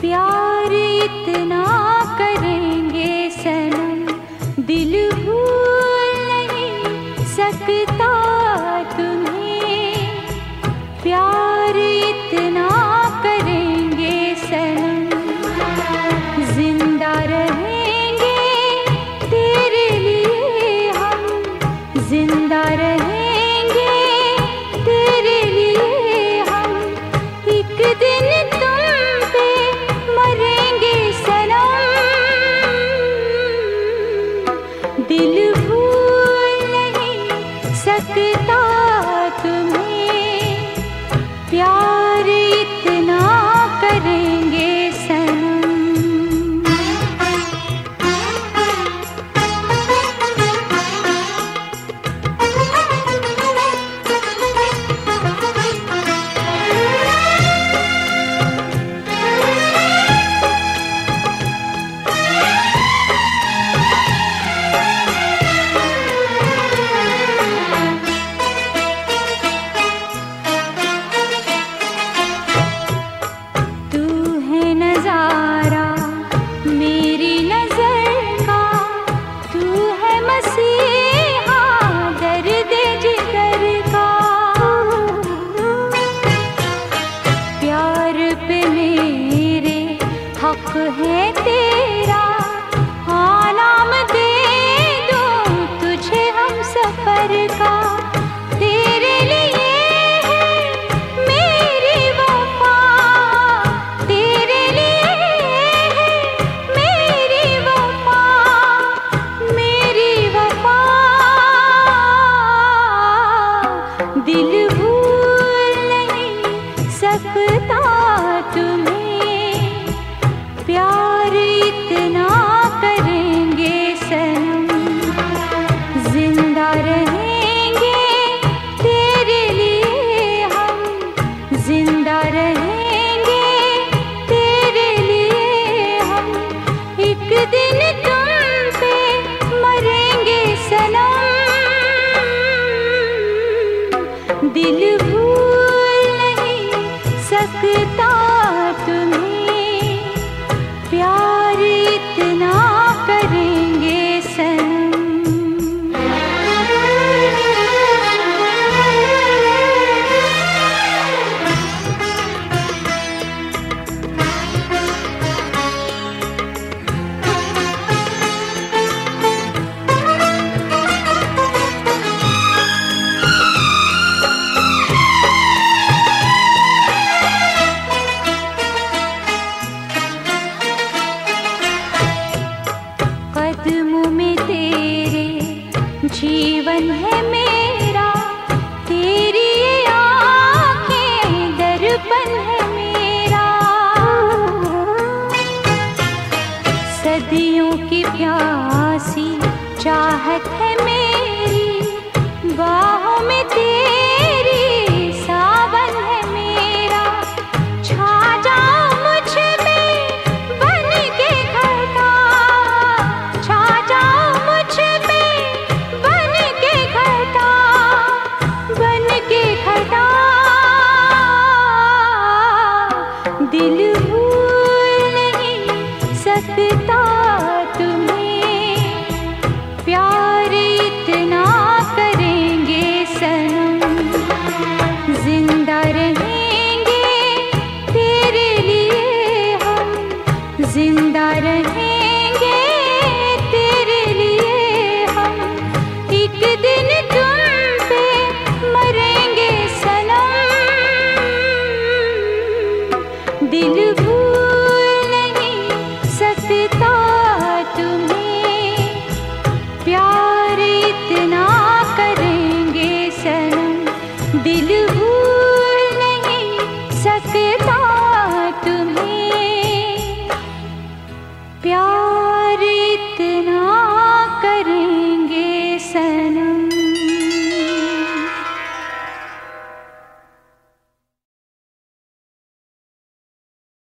प्यार इतना करेंगे सनम, दिल भूल नहीं सकता तुम्हें। प्यार इतना करेंगे सनम, जिंदा रहेंगे तेरे लिए हम, जिंदा रहेंगे तेरे लिए हम। एक दिन तुम पे मरेंगे सनम, दिल भूल नहीं सकता तुम्हें। प्यार इतना करेंगे सनम। हक है तेरा, हाँ नाम दे दूं तुझे हम सफर का। तेरे लिए है मेरी वफा, तेरे लिए है मेरी वफा, मेरी वफा। दिल भूल नहीं सकता तुम्हें। प्यार इतना करेंगे सनम, जिंदा रहेंगे तेरे लिए हम, जिंदा रहेंगे तेरे लिए हम। एक दिन तुम पे मरेंगे सनम, दिल भूल नहीं सकता तुम्हें। प्यार इतना करेंगे सनम। कदमों में तेरे जीवन है मेरा, तेरी ये आँखें दर्पण है मेरा। सदियों की प्यासी चाहत है मेरी, बाहों में तेरी सावन है मेरा। छा जाओ मुझ पे बन के घटा, छा जाओ मुझ पे बन के घटा, बन के घटा। दिल भूल नहीं सकता तुम्हें। प्यार इतना करेंगे सनम, जिंदा रहेंगे तेरे लिए हम, जिंदा रहेंगे।